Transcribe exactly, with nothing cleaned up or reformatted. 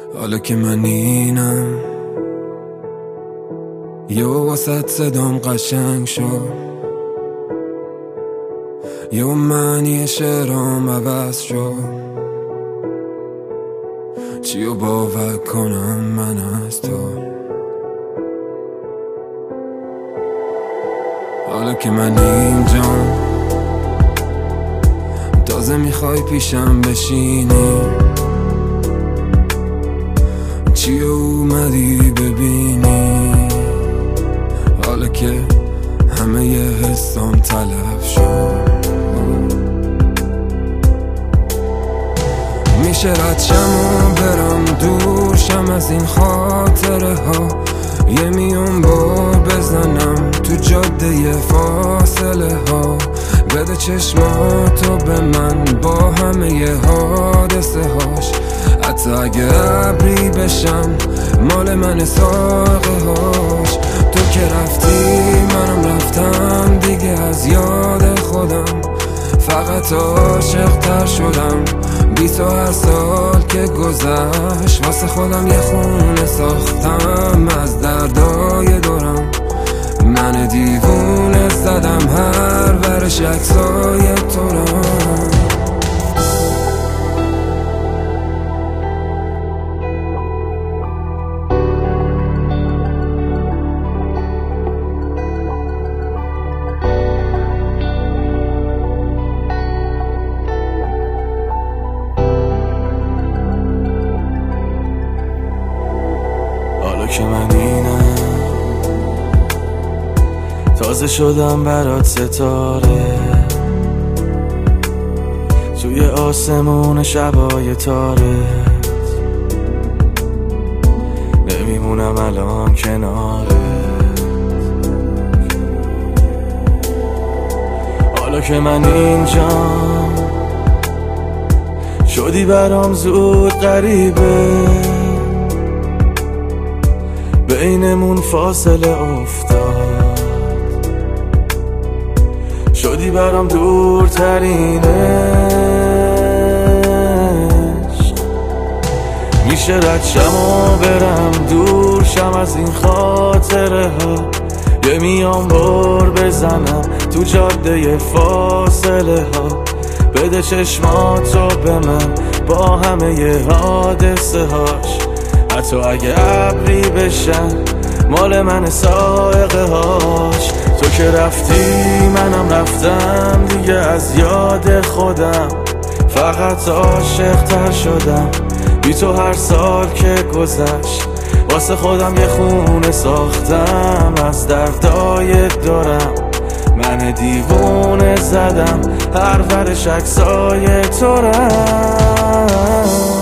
حالا که من اینم یه واسط صدام قشنگ شد، یه معنی شعرام عوض شد. چیو باور کنم من از تو؟ حالا که من اینجام تازه میخوای پیشم بشینی، چی اومدی ببینی؟ حالا که همه ی حسام تلف شد، میشه رد شم و برم دورشم از این خاطره ها، یه میون بار بزنم تو جاده فاصله ها. بده چشماتو به من با همه ی حادثه هاش، حتی اگه ابری بشن مال من ساقه هاش. تو که رفتی منم رفتم دیگه، از یاد خودم فقط عاشق تر شدم. بی تو هر سال که گذشت واسه خودم یه خونه ساختم از دردای دورم. من دیوونه زدم هر ورش عکسای تو را. حالا که من اینم تازه شدم برات ستاره، توی آسمون شبای تارت نمیمونم الان کنارت. حالا که من اینجام شدی برام زود غریبه، بینمون فاصله افتاد، شدی برام دورترین عشق. میشه رد شم و برم دور شم از این خاطره ها، یه میام بار بزنم تو جاده فاصله ها. بده چشماتو به من با همه ی حادثه هاش، حتی اگه ابری بشن مال من سائقه هاش. تو که رفتی منم رفتم دیگه، از یاد خودم فقط عاشق تر شدم. بی تو هر سال که گذشت واسه خودم یه خونه ساختم از دردای دورم. من دیوونه زدم هر ورش عکسای تو را.